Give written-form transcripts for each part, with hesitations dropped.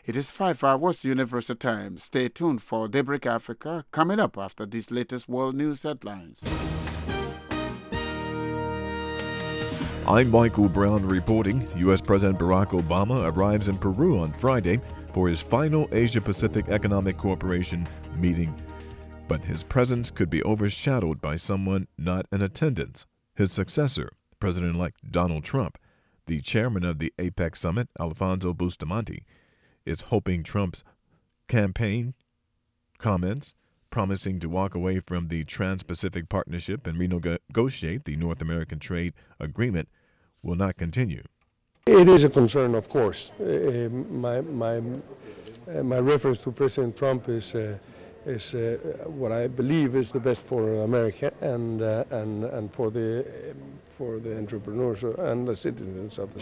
It is 5 hours Universal Time. Stay tuned for Daybreak Africa coming up after these latest world news headlines. I'm Michael Brown reporting. U.S. President Barack Obama arrives in Peru on Friday for his final Asia-Pacific Economic Cooperation meeting. But his presence could be overshadowed by someone not in attendance. His successor, President-elect Donald Trump, the chairman of the APEC summit, Alfonso Bustamante, is hoping Trump's campaign comments promising to walk away from the Trans-Pacific Partnership and renegotiate the North American Trade Agreement will not continue. It is a concern, of course. My reference to President Trump is what I believe is the best for America and for the entrepreneurs and the citizens of the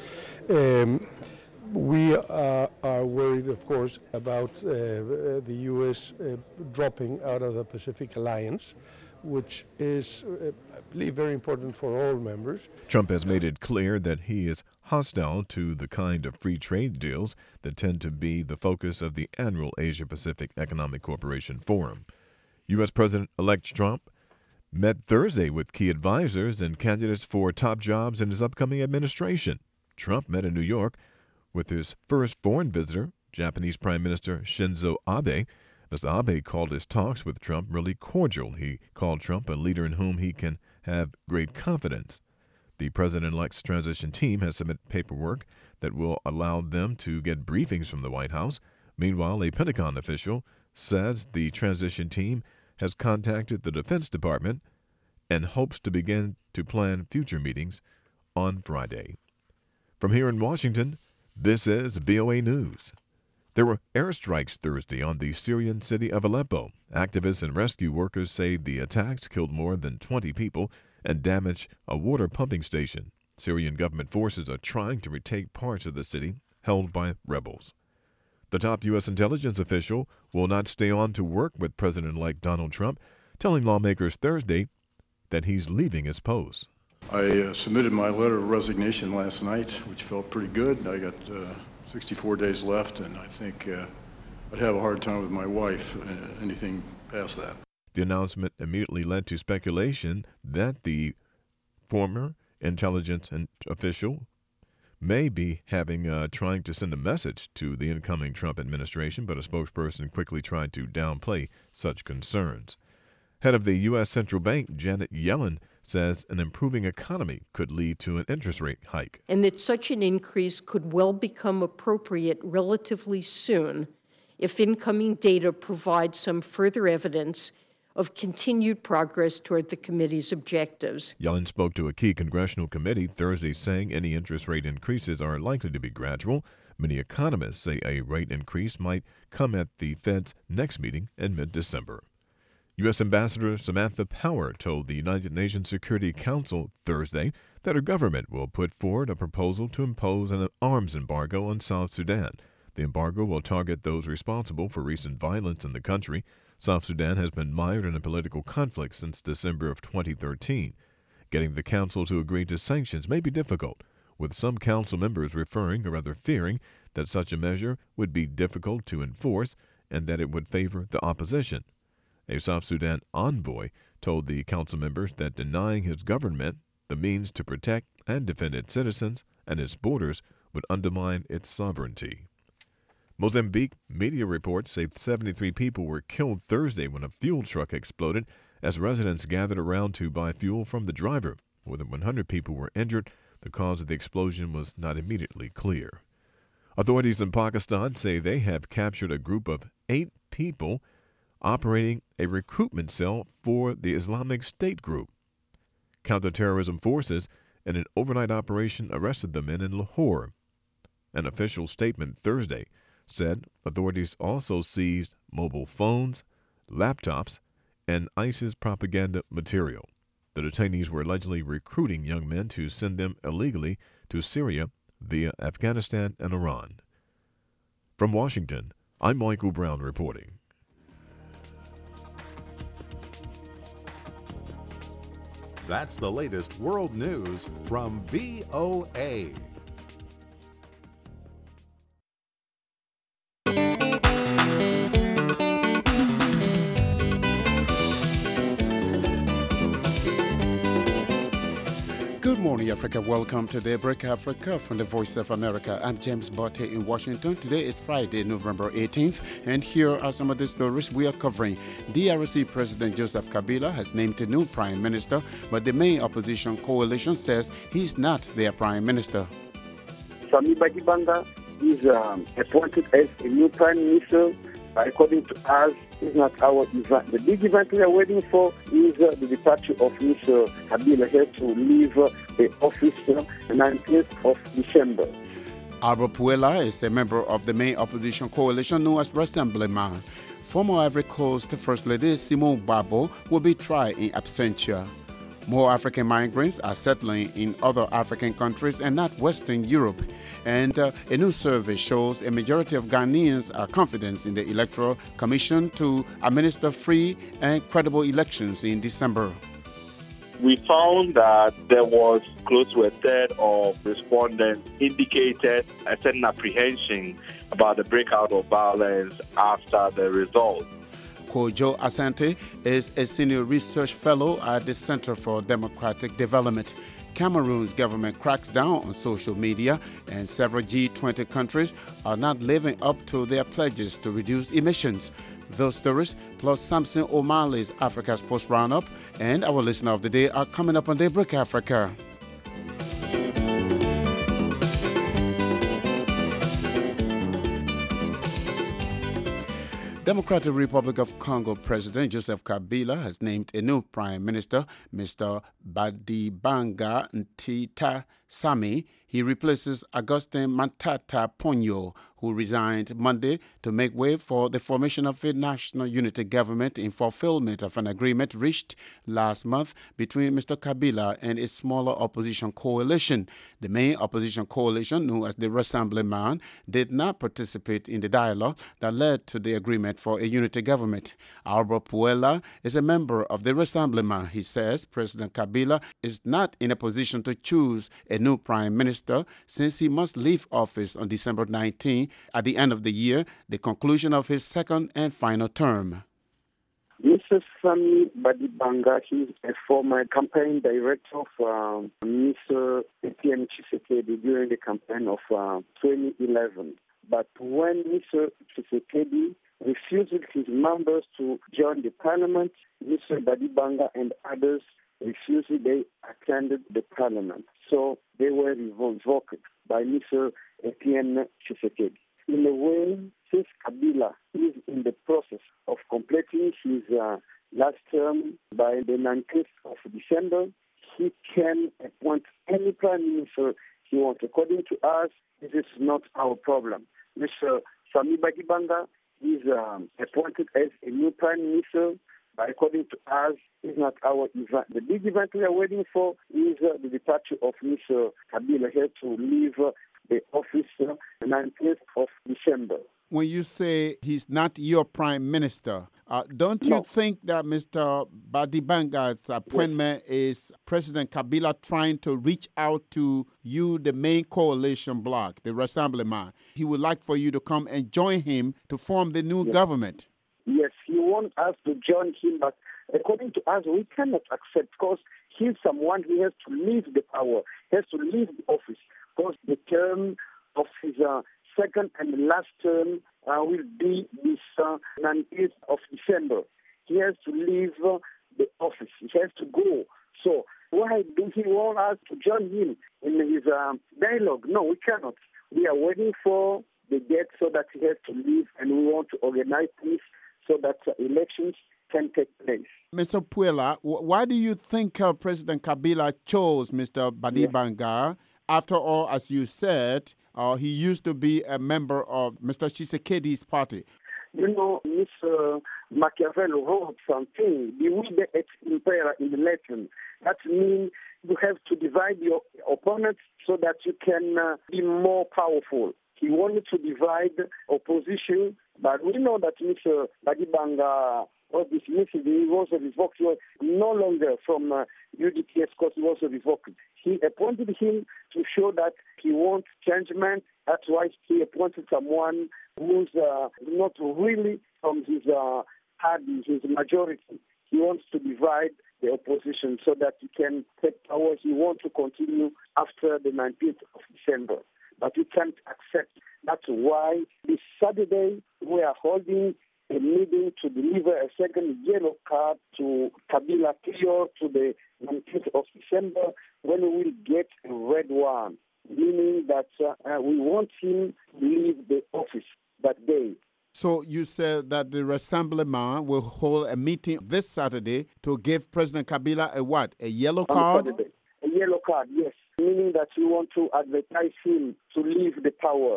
state. We are worried, of course, about the U.S. dropping out of the Pacific Alliance, which is, I believe, very important for all members. Trump has made it clear that he is hostile to the kind of free trade deals that tend to be the focus of the annual Asia-Pacific Economic Cooperation Forum. U.S. President-elect Trump met Thursday with key advisors and candidates for top jobs in his upcoming administration. Trump met in New York with his first foreign visitor, Japanese Prime Minister Shinzo Abe. Mr. Abe called his talks with Trump really cordial. He called Trump a leader in whom he can have great confidence. The president-elect's transition team has submitted paperwork that will allow them to get briefings from the White House. Meanwhile, a Pentagon official says the transition team has contacted the Defense Department and hopes to begin to plan future meetings on Friday. From here in Washington, this is VOA News. There were airstrikes Thursday on the Syrian city of Aleppo. Activists and rescue workers say the attacks killed more than 20 people and damaged a water pumping station. Syrian government forces are trying to retake parts of the city held by rebels. The top U.S. intelligence official will not stay on to work with President-elect Donald Trump, telling lawmakers Thursday that he's leaving his post. I submitted my letter of resignation last night, which felt pretty good. I got 64 days left, and I think I'd have a hard time with my wife, anything past that. The announcement immediately led to speculation that the former intelligence official may be trying to send a message to the incoming Trump administration, but a spokesperson quickly tried to downplay such concerns. Head of the U.S. Central Bank, Janet Yellen, says an improving economy could lead to an interest rate hike. And that such an increase could well become appropriate relatively soon if incoming data provides some further evidence of continued progress toward the committee's objectives. Yellen spoke to a key congressional committee Thursday saying any interest rate increases are likely to be gradual. Many economists say a rate increase might come at the Fed's next meeting in mid-December. U.S. Ambassador Samantha Power told the United Nations Security Council Thursday that her government will put forward a proposal to impose an arms embargo on South Sudan. The embargo will target those responsible for recent violence in the country. South Sudan has been mired in a political conflict since December of 2013. Getting the council to agree to sanctions may be difficult, with some council members referring or rather fearing that such a measure would be difficult to enforce and that it would favor the opposition. A South Sudan envoy told the council members that denying his government the means to protect and defend its citizens and its borders would undermine its sovereignty. Mozambique media reports say 73 people were killed Thursday when a fuel truck exploded as residents gathered around to buy fuel from the driver. More than 100 people were injured. The cause of the explosion was not immediately clear. Authorities in Pakistan say they have captured a group of 8 people operating a recruitment cell for the Islamic State group. Counterterrorism forces in an overnight operation arrested the men in Lahore. An official statement Thursday said authorities also seized mobile phones, laptops, and ISIS propaganda material. The detainees were allegedly recruiting young men to send them illegally to Syria via Afghanistan and Iran. From Washington, I'm Michael Brown reporting. That's the latest world news from VOA. Africa. Welcome to Daybreak Africa from the Voice of America. I'm James Botte in Washington. Today is Friday, November 18th, and here are some of the stories we are covering. DRC President Joseph Kabila has named a new prime minister, but the main opposition coalition says he's not their prime minister. Sami Badibanga is appointed as a new prime minister. According to us, it's not our event. The big event we are waiting for is the departure of Mr. Kabila here to leave the office on the 19th of December. Albert Puella is a member of the main opposition coalition known as Rassemblement. Former Ivory Coast First Lady Simone Babo will be tried in absentia. More African migrants are settling in other African countries and not Western Europe. And a new survey shows a majority of Ghanaians are confident in the Electoral Commission to administer free and credible elections in December. We found that there was close to a third of respondents indicated a certain apprehension about the breakout of violence after the results. Kojo Asante is a senior research fellow at the Center for Democratic Development. Cameroon's government cracks down on social media, and several G20 countries are not living up to their pledges to reduce emissions. Those stories, plus Samson O'Malley's Africa's Post Roundup, and our listener of the day are coming up on Daybreak Africa. Democratic Republic of Congo President Joseph Kabila has named a new prime minister, Mr. Badibanga Ntita Sami. He replaces Augustin Matata Ponyo, who resigned Monday to make way for the formation of a national unity government in fulfillment of an agreement reached last month between Mr. Kabila and a smaller opposition coalition. The main opposition coalition, known as the Rassemblement, did not participate in the dialogue that led to the agreement for a unity government. Albert Puella is a member of the Rassemblement. He says President Kabila is not in a position to choose a new prime minister since he must leave office on December 19 at the end of the year, the conclusion of his second and final term. Mr. Sami Badibanga, he's a former campaign director of Mr. Etienne Tshisekedi during the campaign of 2011. But when Mr. Tshisekedi refused his members to join the parliament, Mr. Badibanga and others refused, they attended the parliament. So they were revoked by Mr. Etienne Tshisekedi. In a way, since Kabila is in the process of completing his last term by the 19th of December, he can appoint any prime minister he wants. According to us, this is not our problem. Mr. Sami Badibanga is appointed as a new prime minister, but according to us, it's not our event. The big event we are waiting for is the departure of Mr. Kabila here to leave the office on the 19th of December. When you say he's not your prime minister, don't you think that Mr. Badibanga's appointment is President Kabila trying to reach out to you, the main coalition bloc, the Rassemblement? He would like for you to come and join him to form the new government. Yes, he wants us to join him, but according to us, we cannot accept because he's someone who has to leave the power, has to leave the office, because the term of his second and last term will be this 19th of December. He has to leave the office. He has to go. So why do he want us to join him in his dialogue? No, we cannot. We are waiting for the date so that he has to leave, and we want to organize this so that elections can take place. Mr. Puella, why do you think President Kabila chose Mr. Badibanga? After all, as you said, he used to be a member of Mr. Tshisekedi's party. You know, Mr. Machiavelli wrote something, divide et impera in Latin. That means you have to divide your opponents so that you can be more powerful. He wanted to divide opposition, but we know that Mr. Badibanga was dismissed. He was revoked. He was no longer from UDPS because he was revoked. He appointed him to show that he wants changement. That's why he appointed someone who's not really from his party, his majority. He wants to divide the opposition so that he can take power. He wants to continue after the 19th of December. But we can't accept. That's why this Saturday we are holding a meeting to deliver a second yellow card to Kabila prior to the 19th of December, when we will get a red one, meaning that we want him to leave the office that day. So you said that the Rassemblement will hold a meeting this Saturday to give President Kabila a what? A yellow card? On Saturday. A yellow card, yes. Meaning that we want to advertise him to leave the power.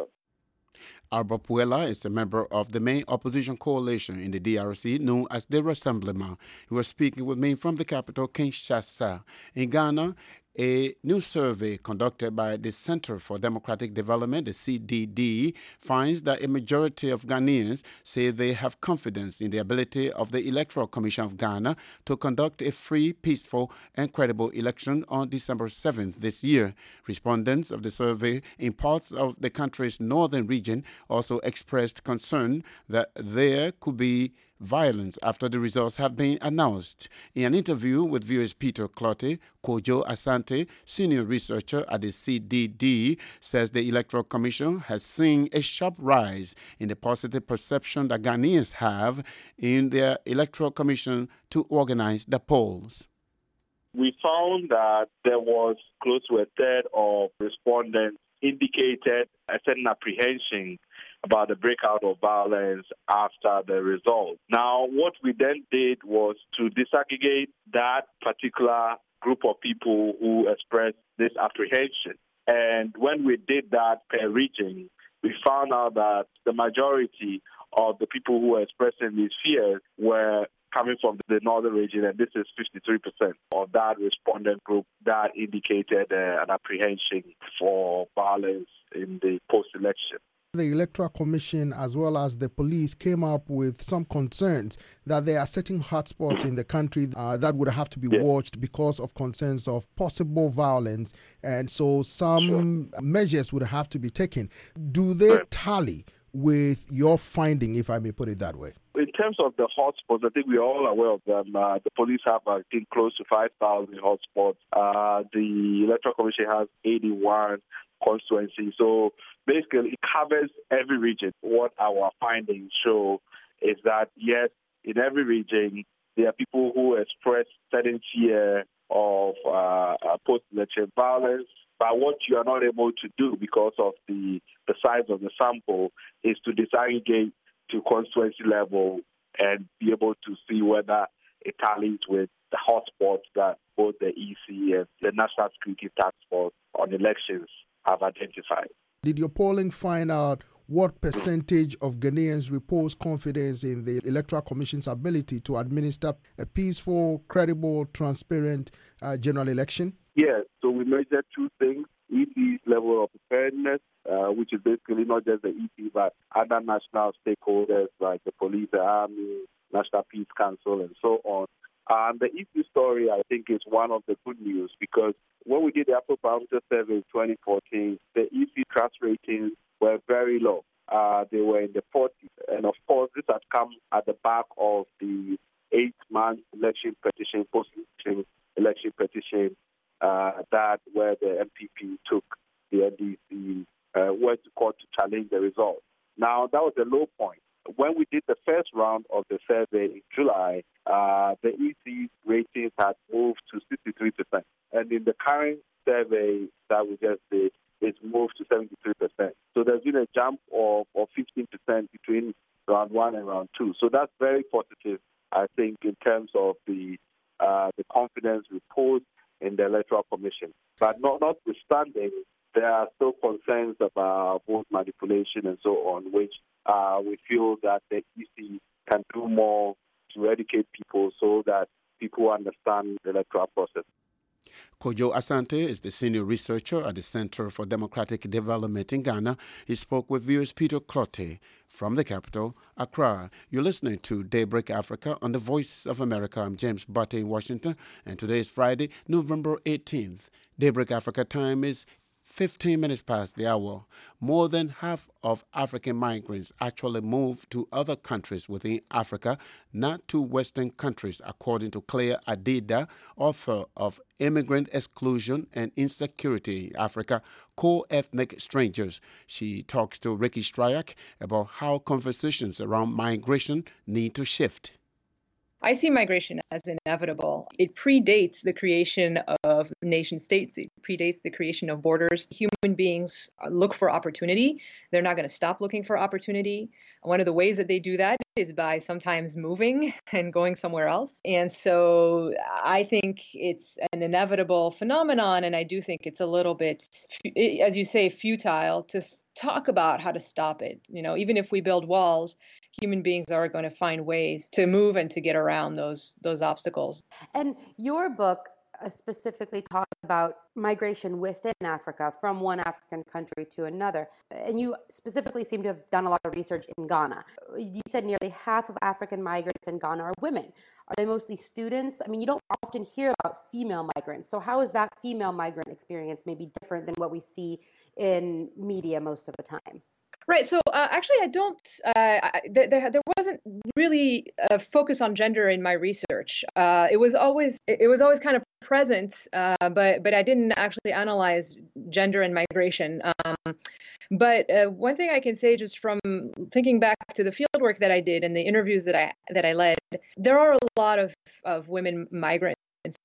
Alba Puela is a member of the main opposition coalition in the DRC known as the Rassemblement. He was speaking with me from the capital, Kinshasa. In Ghana, a new survey conducted by the Center for Democratic Development, the CDD, finds that a majority of Ghanaians say they have confidence in the ability of the Electoral Commission of Ghana to conduct a free, peaceful, and credible election on December 7th this year. Respondents of the survey in parts of the country's northern region also expressed concern that there could be violence after the results have been announced. In an interview with viewers Peter Clottey, Kojo Asante, senior researcher at the CDD, says the Electoral Commission has seen a sharp rise in the positive perception that Ghanaians have in their Electoral Commission to organize the polls. We found that there was close to a third of respondents indicated a certain apprehension about the breakout of violence after the result. Now, what we then did was to disaggregate that particular group of people who expressed this apprehension. And when we did that per region, we found out that the majority of the people who were expressing these fears were coming from the northern region, and this is 53% of that respondent group that indicated an apprehension for violence in the post-election. The Electoral Commission as well as the police came up with some concerns that there are certain hotspots in the country that would have to be watched because of concerns of possible violence, and so some measures would have to be taken. Do they tally with your finding, if I may put it that way? In terms of the hotspots, I think we're all aware of them. The police have, I think, close to 5,000 hotspots. The Electoral Commission has 81 constituencies. So basically, it covers every region. What our findings show is that, yes, in every region, there are people who express certain fear of post-election violence. But what you are not able to do because of the size of the sample is to disaggregate to constituency level and be able to see whether it tallies with the hotspots that both the EC and the National Security Task Force on elections have identified. Did your polling find out what percentage of Ghanaians repose confidence in the Electoral Commission's ability to administer a peaceful, credible, transparent general election? Yes, so we measured two things. EC's level of preparedness, which is basically not just the EC, but other national stakeholders like the police, the army, National Peace Council, and so on. And the EC story, I think, is one of the good news because when we did the Afrobarometer survey in 2014, the EC trust ratings were very low. They were in the 40s. And of course, this had come at the back of the 8-month election petition, post-election election petition, that where the MPP took the NDC, went to court to challenge the result. Now, that was a low point. When we did the first round of the survey in July, the EC ratings had moved to 63%. And in the current survey that we just did, it's moved to 73%. So there's been a jump of 15% between round one and round two. So that's very positive, I think, in terms of the confidence reposed in the Electoral Commission. But notwithstanding, there are still concerns about vote manipulation and so on, which we feel that the EC can do more to educate people so that people understand the electoral process. Kojo Asante is the senior researcher at the Center for Democratic Development in Ghana. He spoke with viewers Peter Clottey from the capital, Accra. You're listening to Daybreak Africa on the Voice of America. I'm James Butte in Washington, and today is Friday, November 18th. Daybreak Africa time is 15 minutes past the hour. More than half of African migrants actually move to other countries within Africa, not to Western countries, according to Claire Adida, author of Immigrant Exclusion and Insecurity in Africa, Co-Ethnic Strangers. She talks to Ricky Stryak about how conversations around migration need to shift. I see migration as inevitable. It predates the creation of nation states. It predates the creation of borders. Human beings look for opportunity. They're not going to stop looking for opportunity. One of the ways that they do that is by sometimes moving and going somewhere else. And so I think it's an inevitable phenomenon, and I do think it's a little bit, as you say, futile to talk about how to stop it. You know, even if we build walls, human beings are going to find ways to move and to get around those obstacles. And your book specifically talks about migration within Africa, from one African country to another. And you specifically seem to have done a lot of research in Ghana. You said nearly half of African migrants in Ghana are women. Are they mostly students? I mean, you don't often hear about female migrants. So how is that female migrant experience maybe different than what we see in media most of the time? Right. So actually, I don't. There wasn't really a focus on gender in my research. It was always kind of present, but I didn't actually analyze gender and migration. But one thing I can say, just from thinking back to the fieldwork that I did and the interviews that I led, there are a lot of women migrants,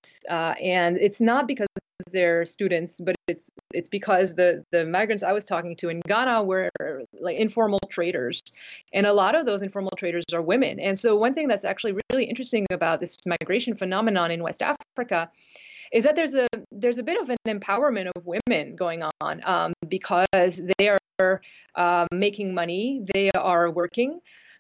and it's not because they're students, but it's because the migrants I was talking to in Ghana were like informal traders, and a lot of those informal traders are women. And so one thing that's actually really interesting about this migration phenomenon in West Africa is that there's a bit of an empowerment of women going on, because they are making money, they are working,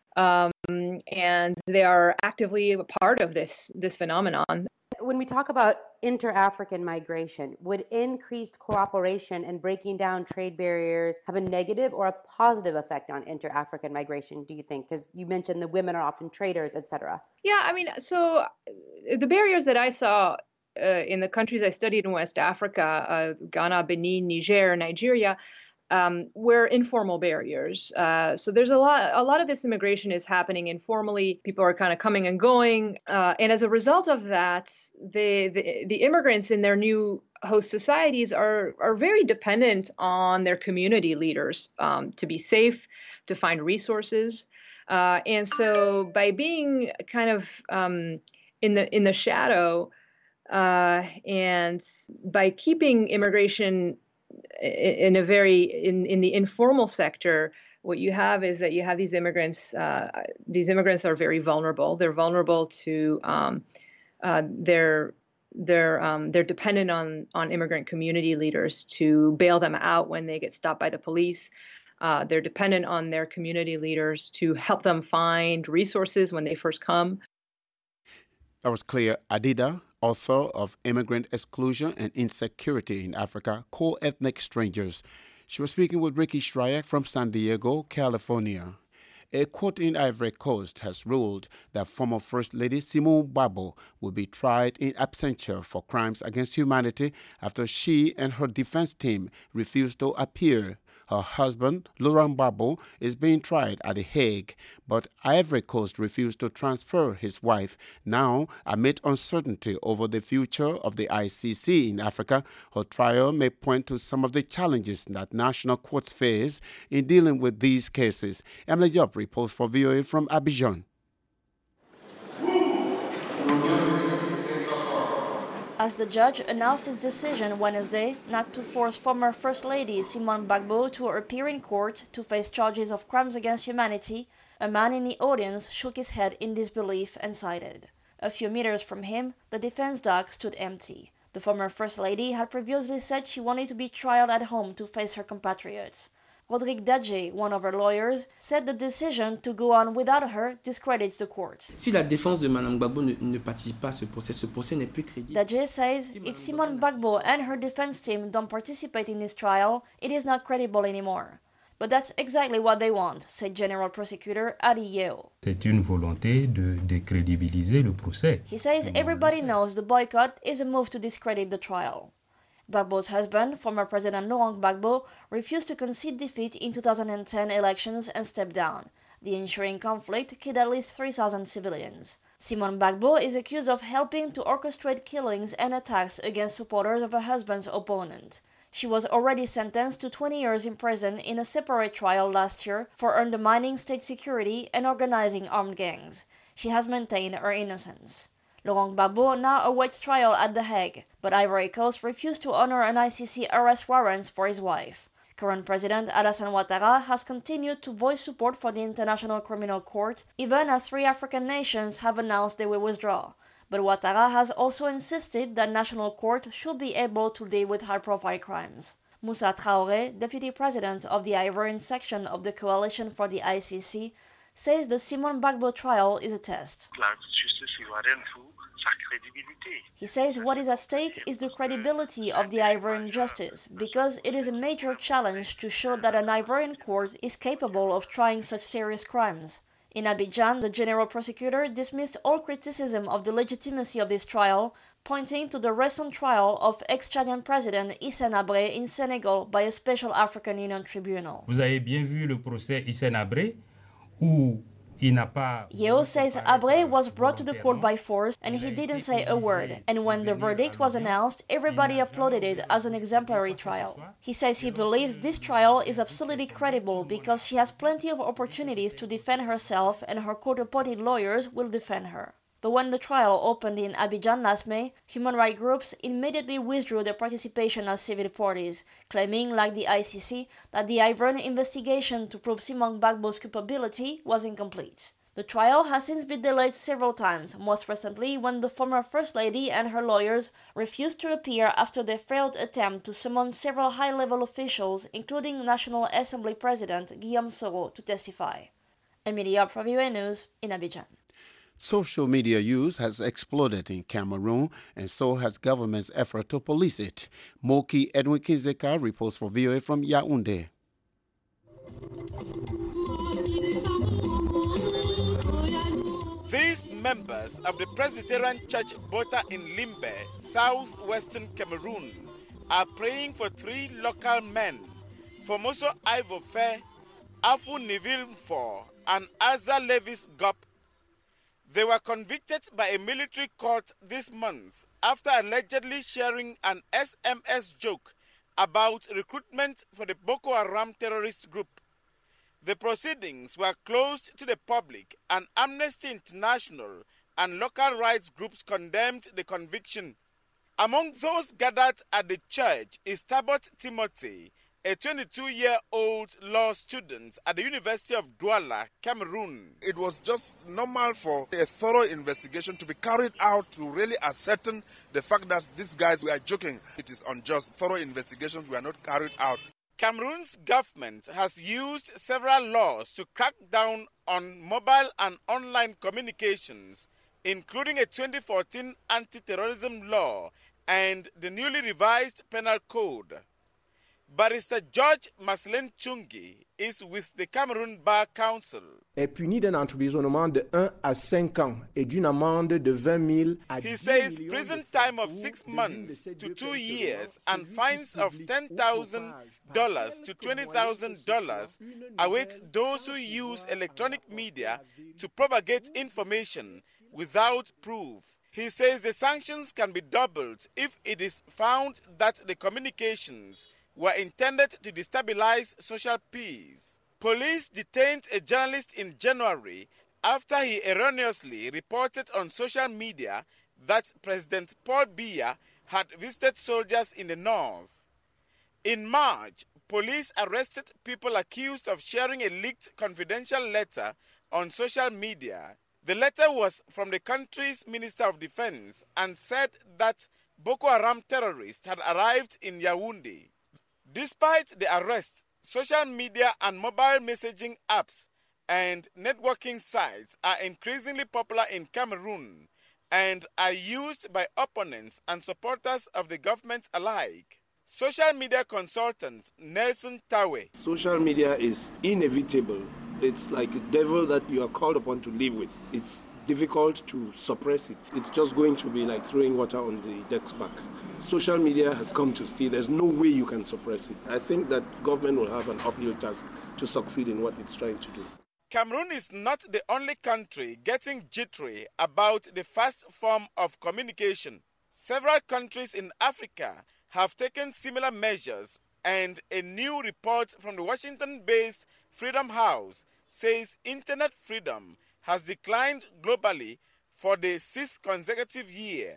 and they are actively a part of this phenomenon. When we talk about inter-African migration, would increased cooperation and breaking down trade barriers have a negative or a positive effect on inter-African migration, do you think? Because you mentioned the women are often traders, et cetera. Yeah, I mean, so the barriers that I saw in the countries I studied in West Africa, Ghana, Benin, Niger, Nigeria, were informal barriers. So there's a lot of this immigration is happening informally. People are kind of coming and going. And as a result of that, the immigrants in their new host societies are very dependent on their community leaders to be safe, to find resources. And so by being kind of in the shadow, and by keeping immigration in the informal sector, what you have is that you have these immigrants. These immigrants are very vulnerable. They're vulnerable to they're dependent on immigrant community leaders to bail them out when they get stopped by the police. They're dependent on their community leaders to help them find resources when they first come. That was Claire Adida, author of Immigrant Exclusion and Insecurity in Africa, Co-Ethnic Strangers. She was speaking with Ricky Stryak from San Diego, California. A court in Ivory Coast has ruled that former First Lady Simone Gbagbo will be tried in absentia for crimes against humanity after she and her defense team refused to appear. Her husband, Laurent Gbagbo, is being tried at The Hague, but Ivory Coast refused to transfer his wife. Now, amid uncertainty over the future of the ICC in Africa, her trial may point to some of the challenges that national courts face in dealing with these cases. Emily Job reports for VOA from Abidjan. As the judge announced his decision Wednesday not to force former First Lady Simone Gbagbo to appear in court to face charges of crimes against humanity, a man in the audience shook his head in disbelief and sighed. A few meters from him, the defense dock stood empty. The former First Lady had previously said she wanted to be tried at home to face her compatriots. Rodrigue Dadje, one of her lawyers, said the decision to go on without her discredits the court. Si la défense de Mme Gbagbo ne participe pas à ce procès n'est plus crédible. Dadje says if Simone Gbagbo and her defense team don't participate in this trial, it is not credible anymore. But that's exactly what they want, said General Prosecutor Adi Yeo. C'est une volonté de décrédibiliser le procès. He says everybody knows the boycott is a move to discredit the trial. Gbagbo's husband, former President Laurent Gbagbo, refused to concede defeat in 2010 elections and stepped down. The ensuing conflict killed at least 3,000 civilians. Simone Gbagbo is accused of helping to orchestrate killings and attacks against supporters of her husband's opponent. She was already sentenced to 20 years in prison in a separate trial last year for undermining state security and organizing armed gangs. She has maintained her innocence. Laurent Gbagbo now awaits trial at The Hague, but Ivory Coast refused to honor an ICC arrest warrant for his wife. Current President Alassane Ouattara has continued to voice support for the International Criminal Court, even as 3 African nations have announced they will withdraw. But Ouattara has also insisted that National Court should be able to deal with high-profile crimes. Moussa Traoré, deputy president of the Ivorian section of the Coalition for the ICC, says the Simone Gbagbo trial is a test. He says what is at stake is the credibility of the Ivorian justice, because it is a major challenge to show that an Ivorian court is capable of trying such serious crimes. In Abidjan, the general prosecutor dismissed all criticism of the legitimacy of this trial, pointing to the recent trial of ex-Chadian President Hissène Habré in Senegal by a special African Union tribunal. Vous avez bien vu le procès Hissène Habré, où Yeo says Habré was brought to the court by force and he didn't say a word, and when the verdict was announced, everybody applauded it as an exemplary trial. He says he believes this trial is absolutely credible because she has plenty of opportunities to defend herself and her court-appointed lawyers will defend her. But when the trial opened in Abidjan last May, human rights groups immediately withdrew their participation as civil parties, claiming, like the ICC, that the Ivorian investigation to prove Simone Gbagbo's culpability was incomplete. The trial has since been delayed several times, most recently when the former First Lady and her lawyers refused to appear after their failed attempt to summon several high-level officials, including National Assembly President Guillaume Soro, to testify. Emilia for VOA News in Abidjan. Social media use has exploded in Cameroon, and so has government's effort to police it. Moki Edwin Kinzeka reports for VOA from Yaoundé. These members of the Presbyterian Church Bota in Limbe, southwestern Cameroon, are praying for 3 local men, Formoso Ivofe, Afu Nivilfor, and Aza Levis Gop. They were convicted by a military court this month after allegedly sharing an SMS joke about recruitment for the Boko Haram terrorist group. The proceedings were closed to the public, and Amnesty International and local rights groups condemned the conviction. Among those gathered at the church is Tabot Timothy, a 22-year-old law student at the University of Douala, Cameroon. It was just normal for a thorough investigation to be carried out to really ascertain the fact that these guys were joking. It is unjust. Thorough investigations were not carried out. Cameroon's government has used several laws to crack down on mobile and online communications, including a 2014 anti-terrorism law and the newly revised penal code. Barrister George Maslin Chungi is with the Cameroon Bar Council. Est puni d'un emprisonnement de 1 à 5 ans et d'une amende de 20 000 à 10 He says prison time of 6 months to 2 years and fines of $10,000 to $20,000 await those who use electronic media to propagate information without proof. He says the sanctions can be doubled if it is found that the communications were intended to destabilize social peace. Police detained a journalist in January after he erroneously reported on social media that President Paul Biya had visited soldiers in the north. In March, police arrested people accused of sharing a leaked confidential letter on social media. The letter was from the country's Minister of Defense and said that Boko Haram terrorists had arrived in Yaoundé. Despite the arrest, social media and mobile messaging apps and networking sites are increasingly popular in Cameroon and are used by opponents and supporters of the government alike. Social media consultant Nelson Tawe. Social media is inevitable. It's like a devil that you are called upon to live with. It's difficult to suppress it. It's just going to be like throwing water on the duck's back. Social media has come to stay. There's no way you can suppress it. I think that government will have an uphill task to succeed in what it's trying to do. Cameroon is not the only country getting jittery about the fast form of communication. Several countries in Africa have taken similar measures, and a new report from the Washington-based Freedom House says internet freedom has declined globally for the 6th consecutive year.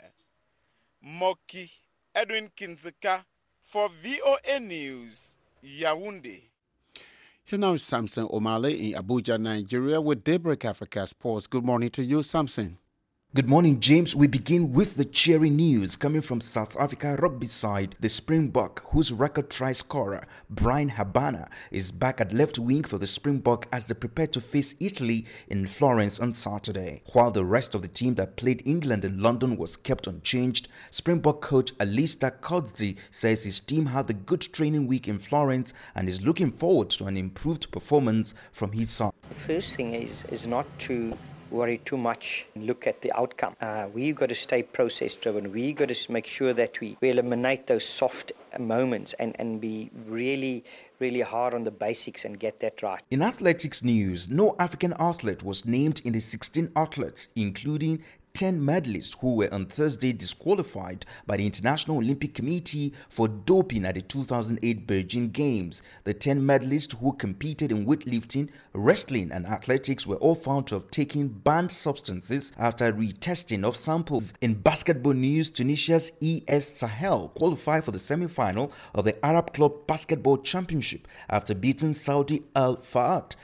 Moki Edwin Kinzeka for VOA News, Yaoundé. Here now is Samson Omale in Abuja, Nigeria with Daybreak Africa Sports. Good morning to you, Samson. Good morning, James. We begin with the cheery news coming from South Africa rugby side. The Springbok, whose record try scorer Brian Habana is back at left wing for the Springbok as they prepare to face Italy in Florence on Saturday. While the rest of the team that played England in London was kept unchanged, Springbok coach Alistair Coetzee says his team had a good training week in Florence and is looking forward to an improved performance from his side. The first thing is not to worry too much and look at the outcome. We've got to stay process driven. We've got to make sure that we eliminate those soft moments and be really hard on the basics and get that right. In athletics news, no African athlete was named in the 16 athletes, including 10 medalists who were on Thursday disqualified by the International Olympic Committee for doping at the 2008 Beijing Games. The 10 medalists who competed in weightlifting, wrestling and athletics were all found to have taken banned substances after retesting of samples. In basketball news, Tunisia's ES Sahel qualified for the semi-final of the Arab Club Basketball Championship after beating Saudi Al Fahd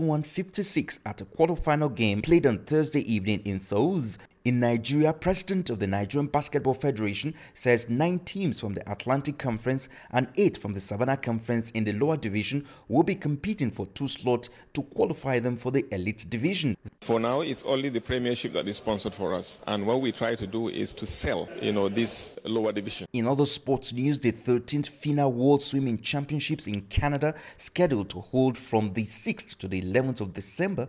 91-56 at a quarterfinal game played on Thursday evening in Sousse. In Nigeria, President of the Nigerian Basketball Federation says 9 teams from the Atlantic Conference and 8 from the Savannah Conference in the lower division will be competing for 2 slots to qualify them for the elite division. For now, it's only the Premiership that is sponsored for us, and what we try to do is to sell, this lower division. In other sports news, the 13th FINA World Swimming Championships in Canada, scheduled to hold from the 6th to the 11th of December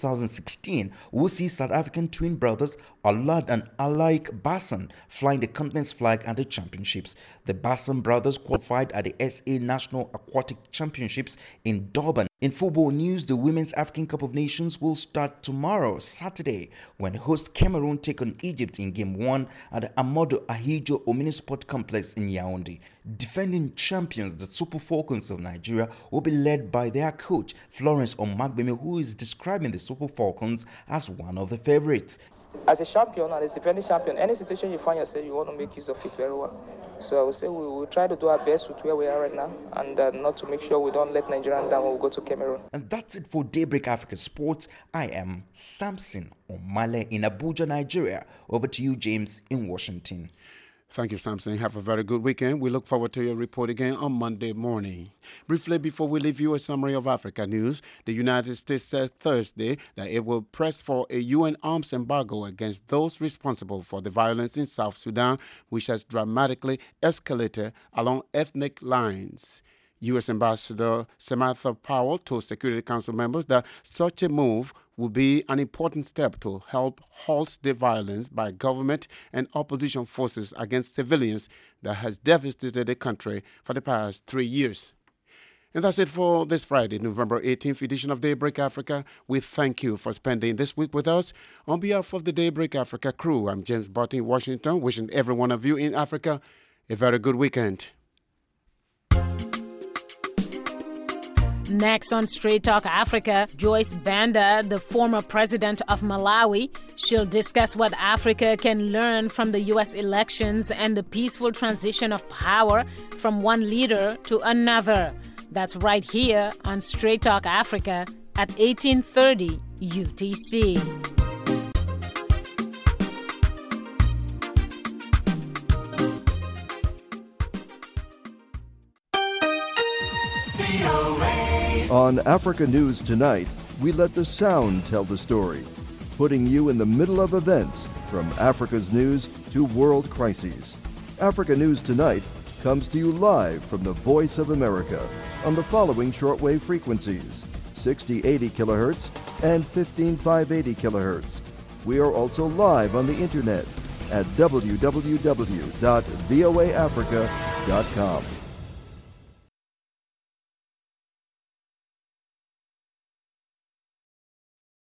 2016, will see South African twin brothers Alad and Alaik Bassan flying the continent's flag at the championships. The Bassan brothers qualified at the SA National Aquatic Championships in Durban. In football news, the Women's African Cup of Nations will start tomorrow, Saturday, when host Cameroon take on Egypt in Game 1 at the Amadou Ahidjo Omnisport Complex in Yaoundé. Defending champions, the Super Falcons of Nigeria, will be led by their coach, Florence Omagbemi, who is describing the Super Falcons as one of the favorites. As a champion and as a defending champion, any situation you find yourself, you want to make use of it very well. So I would say we will try to do our best with where we are right now and not to make sure we don't let Nigeria down when we go to Cameroon. And that's it for Daybreak Africa Sports. I am Samson Omale in Abuja, Nigeria. Over to you, James, in Washington. Thank you, Samson. Have a very good weekend. We look forward to your report again on Monday morning. Briefly, before we leave you, a summary of Africa news. The United States said Thursday that it will press for a UN arms embargo against those responsible for the violence in South Sudan, which has dramatically escalated along ethnic lines. U.S. Ambassador Samantha Powell told Security Council members that such a move will be an important step to help halt the violence by government and opposition forces against civilians that has devastated the country for the past 3 years. And that's it for this Friday, November 18th edition of Daybreak Africa. We thank you for spending this week with us. On behalf of the Daybreak Africa crew, I'm James Barton in Washington, wishing every one of you in Africa a very good weekend. Next on Straight Talk Africa, Joyce Banda, the former president of Malawi, she'll discuss what Africa can learn from the U.S. elections and the peaceful transition of power from one leader to another. That's right here on Straight Talk Africa at 1830 UTC. On Africa News Tonight, we let the sound tell the story, putting you in the middle of events from Africa's news to world crises. Africa News Tonight comes to you live from the Voice of America on the following shortwave frequencies: 6080 kHz and 15580 kHz. We are also live on the internet at www.voaafrica.com.